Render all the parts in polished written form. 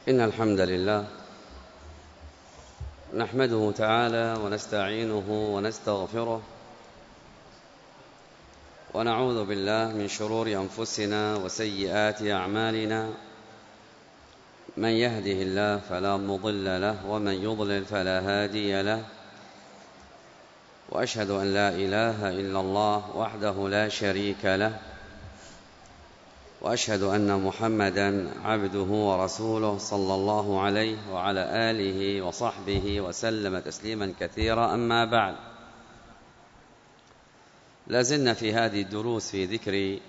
إن الحمد لله نحمده تعالى ونستعينه ونستغفره ونعوذ بالله من شرور أنفسنا وسيئات أعمالنا. من يهده الله فلا مضل له ومن يضلل فلا هادي له، وأشهد أن لا إله إلا الله وحده لا شريك له، وأشهد أن محمدًا عبده ورسوله صلى الله عليه وعلى آله وصحبه وسلم تسليمًا كثيرا. أما بعد، لازلنا في هذه الدروس في ذكر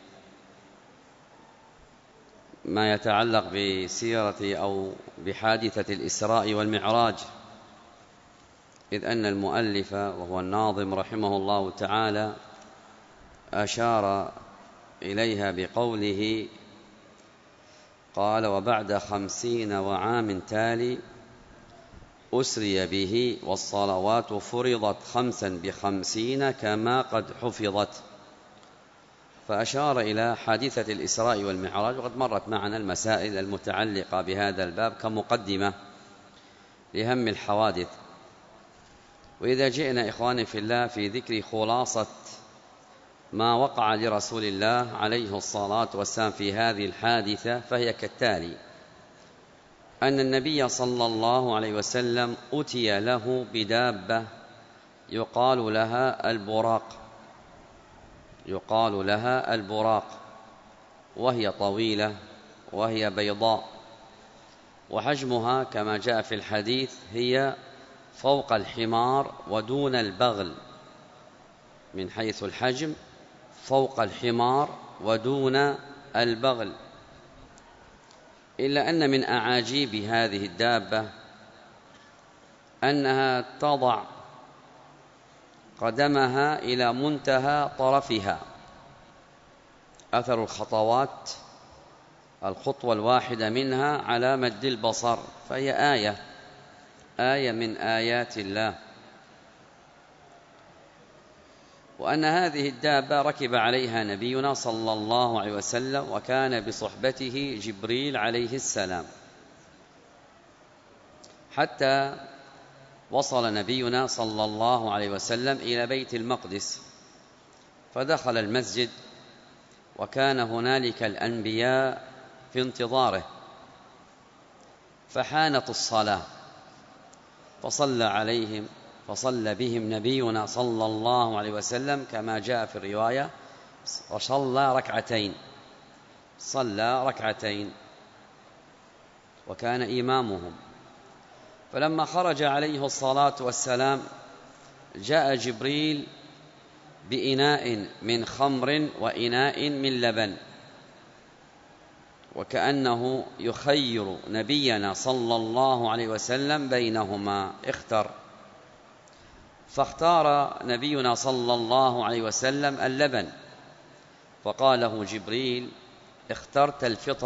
ما يتعلق بسيرة أو بحادثة الإسراء والمعراج، إذ أن المؤلف وهو الناظم رحمه الله تعالى أشار إليها بقوله: قال: وبعد 50 وعام تالي أسري به والصلوات فرضت 5 ب50 كما قد حفظت. فأشار إلى حادثة الإسراء والمعراج، وقد مرت معنا المسائل المتعلقة بهذا الباب كمقدمة لهم الحوادث. وإذا جئنا إخواني في الله في ذكر خلاصة ما وقع لرسول الله عليه الصلاة والسلام في هذه الحادثة، فهي كالتالي: أن النبي صلى الله عليه وسلم أتي له بدابة يقال لها البراق، وهي طويلة وهي بيضاء، وحجمها كما جاء في الحديث هي فوق الحمار ودون البغل، من حيث الحجم فوق الحمار ودون البغل. إلا أن من أعاجيب هذه الدابة أنها تضع قدمها إلى منتهى طرفها، أثر الخطوات الخطوة الواحدة منها على مد البصر، فهي آية من آيات الله. وأن هذه الدابة ركب عليها نبينا صلى الله عليه وسلم، وكان بصحبته جبريل عليه السلام، حتى وصل نبينا صلى الله عليه وسلم إلى بيت المقدس، فدخل المسجد وكان هنالك الأنبياء في انتظاره، فحانت الصلاة فصلى بهم نبينا صلى الله عليه وسلم كما جاء في الرواية، وصلى ركعتين وكان إمامهم. فلما خرج عليه الصلاة والسلام جاء جبريل بإناء من خمر وإناء من لبن، وكأنه يخير نبينا صلى الله عليه وسلم بينهما، فاختار نبينا صلى الله عليه وسلم اللبن، فقال له جبريل: اخترت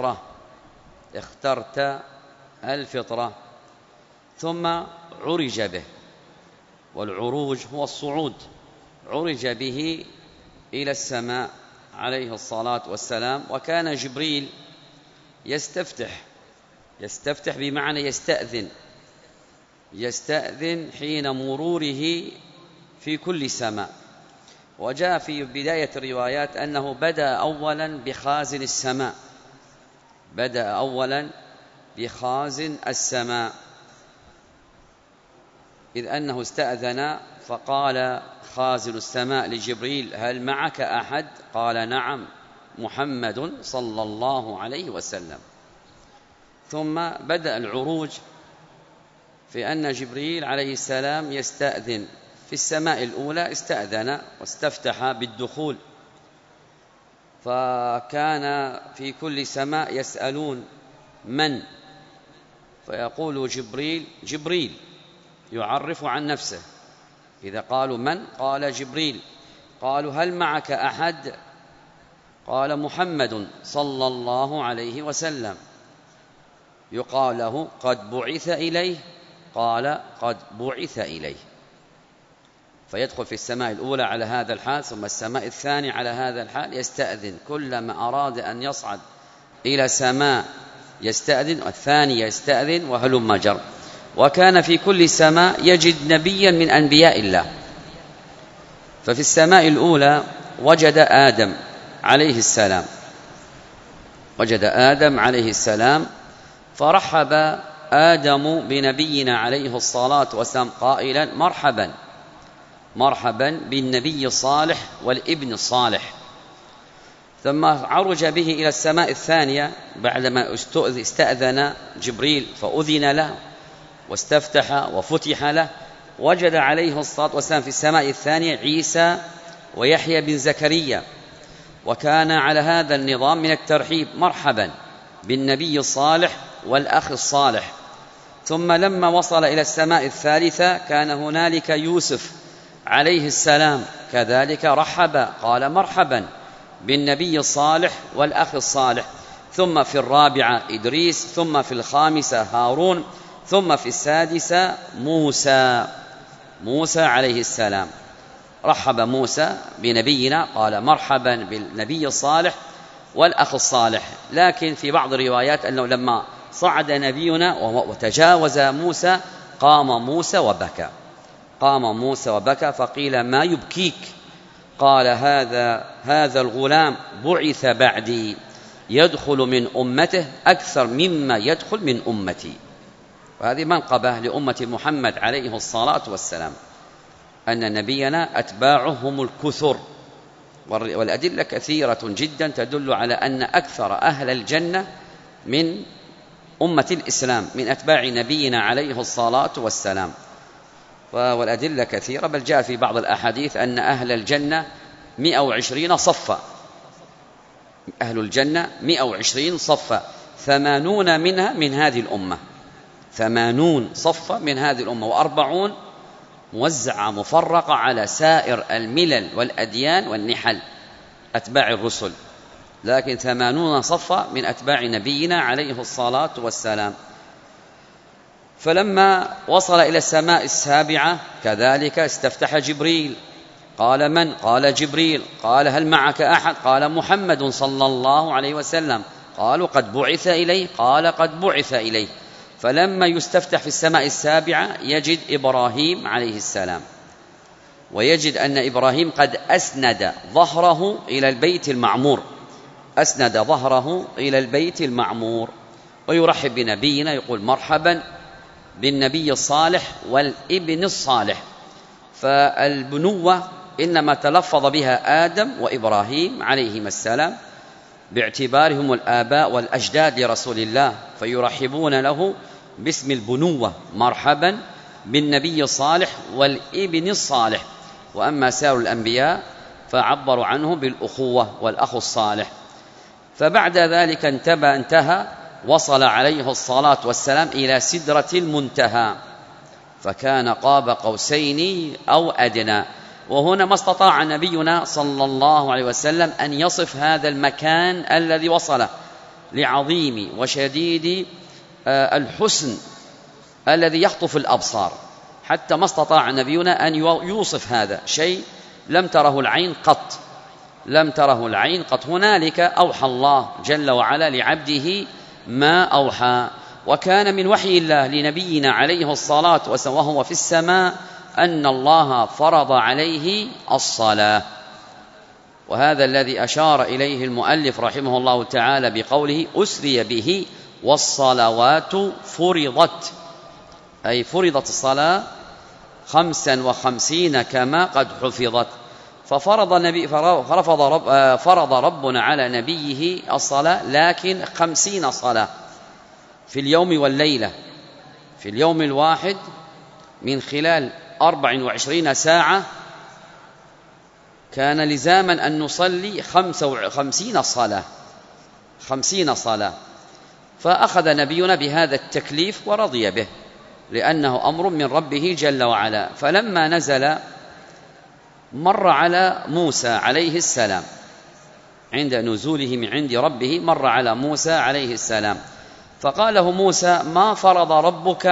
الفطرة. ثم عرج به، والعروج هو الصعود، عرج به إلى السماء عليه الصلاة والسلام. وكان جبريل يستفتح بمعنى يستأذن حين مروره في كل سماء. وجاء في بداية الروايات أنه بدأ أولا بخازن السماء، إذ أنه استأذن، فقال خازن السماء لجبريل: هل معك أحد؟ قال: نعم، محمد صلى الله عليه وسلم. ثم بدأ العروج في أن جبريل عليه السلام يستأذن في السماء الأولى، استأذن واستفتح بالدخول، فكان في كل سماء يسألون من، فيقول جبريل يعرف عن نفسه، إذا قالوا من قال جبريل، قالوا هل معك أحد؟ قال محمد صلى الله عليه وسلم. يقال له قد بعث إليه؟ قال قد بعث إليه. فيدخل في السماء الأولى على هذا الحال، ثم السماء الثانية على هذا الحال، يستأذن كلما أراد أن يصعد إلى سماء يستأذن، والثاني يستأذن، وهلم جر. وكان في كل سماء يجد نبيا من أنبياء الله. ففي السماء الأولى وجد آدم عليه السلام، فرحب آدم بنبينا عليه الصلاة والسلام قائلا: مرحبا بالنبي الصالح والابن الصالح. ثم عرج به إلى السماء الثانية بعدما استأذن جبريل فأذن له واستفتح وفتح له، وجد عليه الصلاة والسلام في السماء الثانية عيسى ويحيى بن زكريا، وكان على هذا النظام من الترحيب: مرحبا بالنبي الصالح والأخ الصالح. ثم لما وصل إلى السماء الثالثة كان هنالك يوسف عليه السلام، كذلك رحب، قال: مرحبا بالنبي الصالح والأخ الصالح. ثم في الرابعة إدريس، ثم في الخامسة هارون، ثم في السادسة موسى عليه السلام. رحب موسى بنبينا، قال: مرحبا بالنبي الصالح والأخ الصالح. لكن في بعض الروايات أنه لما صعد نبينا وتجاوز موسى قام موسى وبكى، فقيل: ما يبكيك؟ قال: هذا الغلام بعث بعدي يدخل من أمته أكثر مما يدخل من أمتي. وهذه منقبة لأمة محمد عليه الصلاة والسلام، أن نبينا أتباعهم الكثر، والأدلة كثيرة جدا تدل على أن أكثر أهل الجنة من أمة الإسلام من أتباع نبينا عليه الصلاة والسلام. والأدلة كثيرة، بل جاء في بعض الأحاديث أن أهل الجنة 120 صفا، أهل الجنة 120 صفا، 80 منها من هذه الأمة، 80 صفا من هذه الأمة، و40 موزعة مفرقة على سائر الملل والأديان والنحل أتباع الرسل، لكن 80 صفا من أتباع نبينا عليه الصلاة والسلام. فلما وصل إلى السماء السابعة كذلك استفتح جبريل، قال: من؟ قال: جبريل. قال: هل معك أحد؟ قال: محمد صلى الله عليه وسلم. قالوا: قد بعث إليه؟ قال: قد بعث إليه. فلما يستفتح في السماء السابعة يجد إبراهيم عليه السلام، ويجد أن إبراهيم قد أسند ظهره إلى البيت المعمور، ويرحب بنبينا، يقول: مرحبا بالنبي الصالح والابن الصالح. فالبنوة إنما تلفظ بها آدم وإبراهيم عليهما السلام باعتبارهم الآباء والأجداد لرسول الله، فيرحبون له باسم البنوة: مرحبا بالنبي الصالح والابن الصالح. وأما سائر الأنبياء فعبروا عنه بالأخوة والأخ الصالح. فبعد ذلك انتهى وصل عليه الصلاة والسلام إلى سدرة المنتهى، فكان قاب قوسين أو أدنى. وهنا ما استطاع نبينا صلى الله عليه وسلم أن يصف هذا المكان الذي وصله لعظيم وشديد الحسن الذي يخطف الأبصار، حتى ما استطاع نبينا أن يوصف هذا شيء لم تره العين قط. هنالك أوحى الله جل وعلا لعبده ما أوحى. وكان من وحي الله لنبينا عليه الصلاة والسلام وهو في السماء أن الله فرض عليه الصلاة، وهذا الذي أشار إليه المؤلف رحمه الله تعالى بقوله: أسري به والصلوات فرضت، أي فرضت الصلاة 55 كما قد حفظت. فرض ربنا على نبيه الصلاة، لكن 50 صلاة في اليوم والليلة، في اليوم الواحد من خلال 24 ساعة كان لزاما أن نصلي 50 صلاة. فأخذ نبينا بهذا التكليف ورضي به، لأنه أمر من ربه جل وعلا. فلما نزل مر على موسى عليه السلام، عند نزوله من عند ربه مر على موسى عليه السلام، فقال له موسى: ما فرض ربك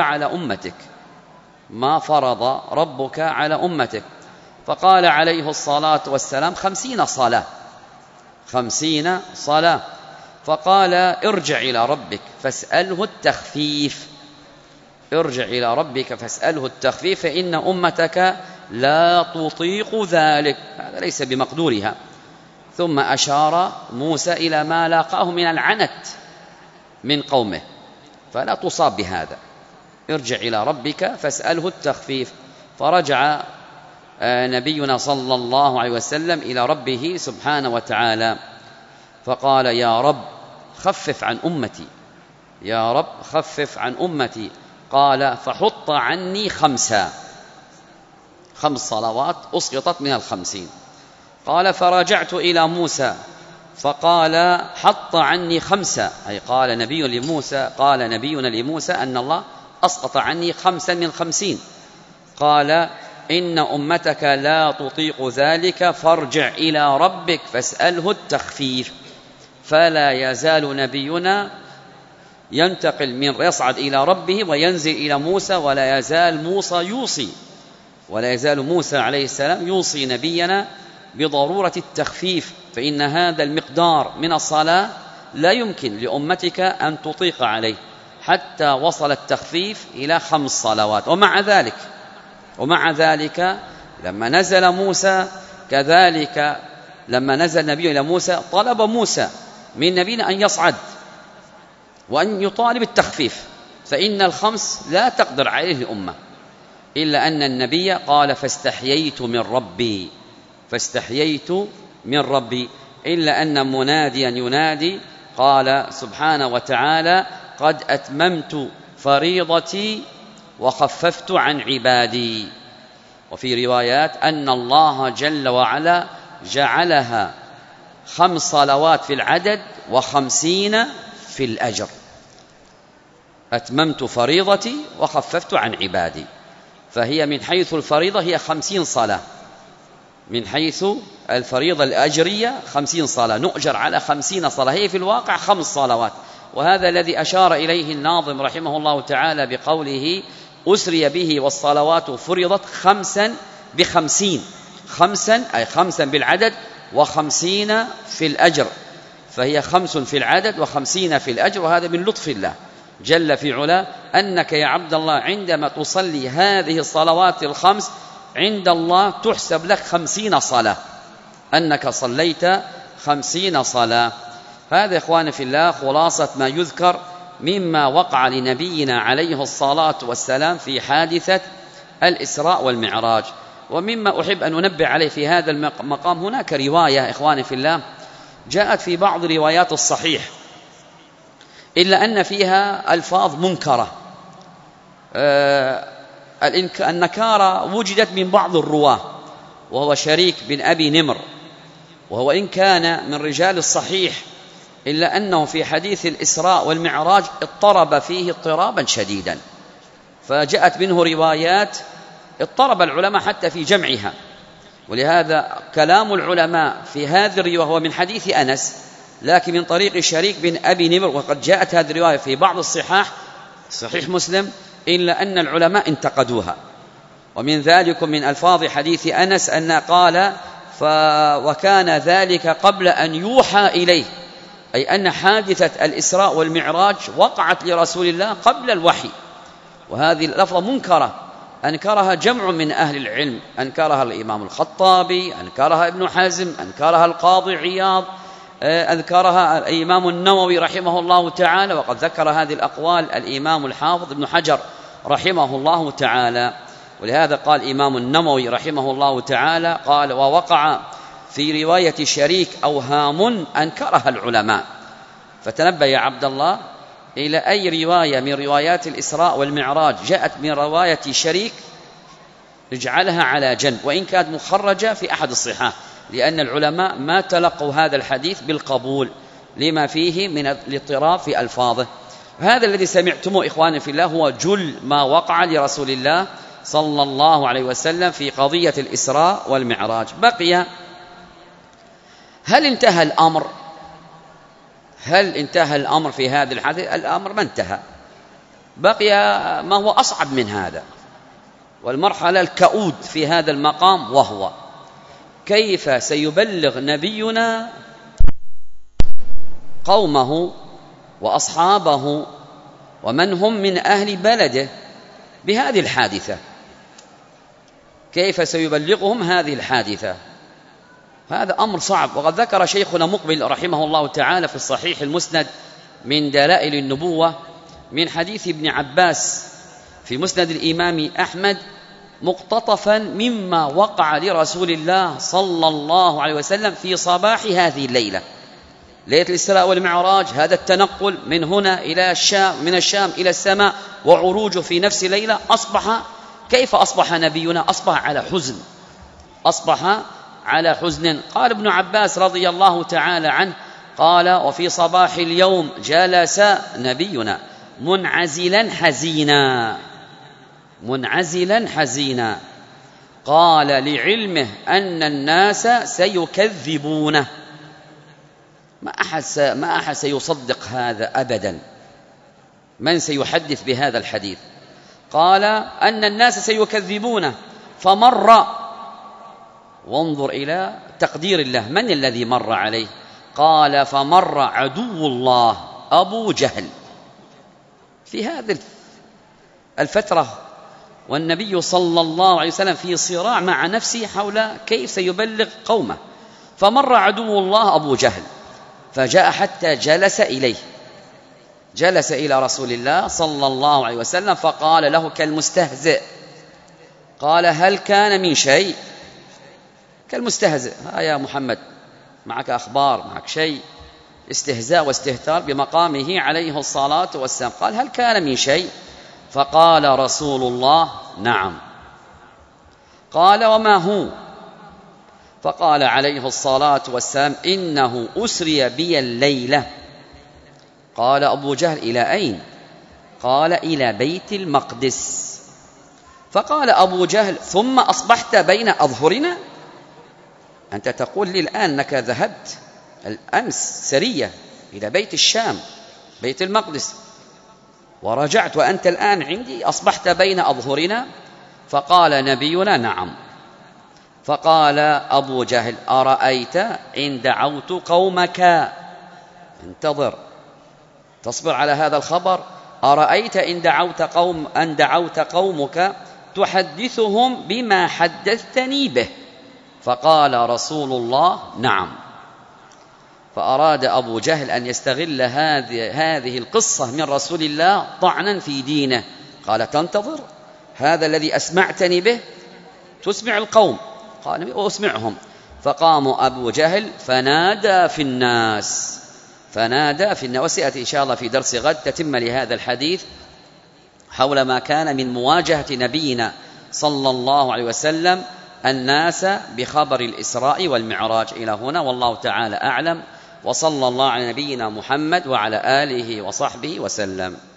على أمتك؟ فقال عليه الصلاة والسلام: 50 صلاة. فقال ارجع إلى ربك فاسأله التخفيف، ارجع إلى ربك فاسأله التخفيف فإن أمتك لا تطيق ذلك، هذا ليس بمقدورها. ثم أشار موسى إلى ما لاقاه من العنت من قومه، فلا تصاب بهذا، ارجع إلى ربك فاسأله التخفيف. فرجع نبينا صلى الله عليه وسلم إلى ربه سبحانه وتعالى فقال يا رب خفف عن أمتي، يا رب خفف عن أمتي. قال فحط عني 5 صلوات أسقطت من 50. قال فرجعت إلى موسى فقال حط عني 5، أي قال نبينا لموسى أن الله أسقط عني 5 من 50. قال إن أمتك لا تطيق ذلك فارجع إلى ربك فاسأله التخفيف. فلا يزال نبينا ينتقل من يصعد إلى ربه وينزل إلى موسى، ولا يزال موسى عليه السلام يوصي نبينا بضرورة التخفيف، فإن هذا المقدار من الصلاة لا يمكن لأمتك أن تطيق عليه، حتى وصل التخفيف إلى 5 صلوات. ومع ذلك لما نزل موسى كذلك، لما نزل نبي إلى موسى طلب موسى من نبينا أن يصعد وأن يطالب التخفيف، فإن 5 لا تقدر عليه الأمة، إلا أن النبي قال فاستحييت من ربي، إلا أن مناديا ينادي قال سبحانه وتعالى قد أتممت فريضتي وخففت عن عبادي. وفي روايات أن الله جل وعلا جعلها 5 صلوات في العدد و50 في الأجر. أتممت فريضتي وخففت عن عبادي، فهي من حيث الفريضة هي 50 صلاة، من حيث الفريضة الأجرية 50 صلاة، نؤجر على 50 صلاة، هي في الواقع 5 صلوات. وهذا الذي أشار إليه الناظم رحمه الله تعالى بقوله أسري به والصلوات فرضت 5 ب50، 5 أي 5 بالعدد و50 في الأجر، فهي 5 في العدد و50 في الأجر. وهذا من لطف الله جل في علا، أنك يا عبد الله عندما تصلي هذه الصلوات ال5 عند الله تحسب لك 50 صلاة، أنك صليت 50 صلاة. هذا إخواني في الله خلاصة ما يذكر مما وقع لنبينا عليه الصلاة والسلام في حادثة الإسراء والمعراج. ومما أحب أن أنبه عليه في هذا المقام، هناك رواية إخواني في الله جاءت في بعض روايات الصحيح إلا أن فيها ألفاظ منكرة، النكارة وجدت من بعض الرواة، وهو شريك بن أبي نمر، وهو إن كان من رجال الصحيح إلا أنه في حديث الإسراء والمعراج اضطرب فيه اضطرابا شديدا، فجاءت منه روايات اضطرب العلماء حتى في جمعها. ولهذا كلام العلماء في هذه الرواية هو من حديث أنس، لكن من طريق شريك بن أبي نمر، وقد جاءت هذه الرواية في بعض الصحاح صحيح مسلم، إلا أن العلماء انتقدوها. ومن ذلك من ألفاظ حديث أنس أن قال وكان ذلك قبل أن يوحى إليه، أي أن حادثة الإسراء والمعراج وقعت لرسول الله قبل الوحي. وهذه اللفظة منكرة، أنكرها جمع من أهل العلم، أنكرها الإمام الخطابي، أنكرها ابن حزم، أنكرها القاضي عياض، أذكرها الإمام النووي رحمه الله تعالى، وقد ذكر هذه الأقوال الإمام الحافظ ابن حجر رحمه الله تعالى. ولهذا قال الإمام النووي رحمه الله تعالى قال ووقع في رواية شريك أوهام أنكرها العلماء. فتنبه يا عبد الله إلى أي رواية من روايات الإسراء والمعراج جاءت من رواية شريك اجعلها على جنب، وإن كانت مخرجة في أحد الصحاح، لأن العلماء ما تلقوا هذا الحديث بالقبول لما فيه من الاضطراب في ألفاظه. هذا الذي سمعتموه إخواني في الله هو جل ما وقع لرسول الله صلى الله عليه وسلم في قضية الإسراء والمعراج. بقي هل انتهى الأمر في هذا الحديث؟ الأمر ما انتهى، بقي ما هو أصعب من هذا، والمرحلة الكؤود في هذا المقام، وهو كيف سيبلغ نبينا قومه وأصحابه ومن هم من أهل بلده بهذه الحادثة، كيف سيبلغهم هذه الحادثة؟ هذا أمر صعب. وقد ذكر شيخنا مقبل رحمه الله تعالى في الصحيح المسند من دلائل النبوة من حديث ابن عباس في مسند الإمام أحمد مقتطفا مما وقع لرسول الله صلى الله عليه وسلم في صباح هذه الليلة، ليلة الإسراء والمعراج. هذا التنقل من هنا إلى الشام، من الشام إلى السماء، وعروجه في نفس ليلة. كيف أصبح نبينا؟ أصبح على حزن، أصبح على حزن. قال ابن عباس رضي الله تعالى عنه قال: وفي صباح اليوم جلس نبينا منعزلا حزينا، منعزلا حزينا، قال: لعلمه أن الناس سيكذبونه. ما أحد سيصدق هذا أبدا. من سيحدث بهذا الحديث؟ قال: أن الناس سيكذبونه. فمر، وانظر إلى تقدير الله، من الذي مر عليه؟ قال: فمر عدو الله أبو جهل في هذه الفترة، والنبي صلى الله عليه وسلم في صراع مع نفسه حول كيف سيبلغ قومه. فمر عدو الله أبو جهل فجاء حتى جلس إليه، جلس إلى رسول الله صلى الله عليه وسلم فقال له كالمستهزئ، قال: هل كان من شيء؟ كالمستهزئ، ها يا محمد معك أخبار، معك شيء، استهزاء واستهتار بمقامه عليه الصلاة والسلام. قال: هل كان من شيء؟ فقال رسول الله: نعم. قال: وما هو؟ فقال عليه الصلاة والسلام: إنه أسري بي الليلة. قال أبو جهل: إلى أين؟ قال: إلى بيت المقدس. فقال أبو جهل: ثم أصبحت بين أظهرنا؟ أنت تقول لي الآن أنك ذهبت الأمس سرية إلى بيت الشام، بيت المقدس، ورجعت وأنت الآن عندي، أصبحت بين أظهرنا؟ فقال نبينا: نعم. فقال أبو جهل: أرأيت إن دعوت قومك؟ انتظر، تصبر على هذا الخبر. أرأيت إن دعوت قومك تحدثهم بما حدثتني به؟ فقال رسول الله: نعم. فأراد أبو جهل أن يستغل هذه القصة من رسول الله طعنا في دينه. قال: تنتظر، هذا الذي أسمعتني به تسمع القوم. قال: أسمعهم. فقام أبو جهل فنادى في الناس، وسيأتي إن شاء الله في درس غد تتم لهذا الحديث حول ما كان من مواجهة نبينا صلى الله عليه وسلم الناس بخبر الإسراء والمعراج. إلى هنا والله تعالى أعلم، وصلى الله على نبينا محمد وعلى آله وصحبه وسلم.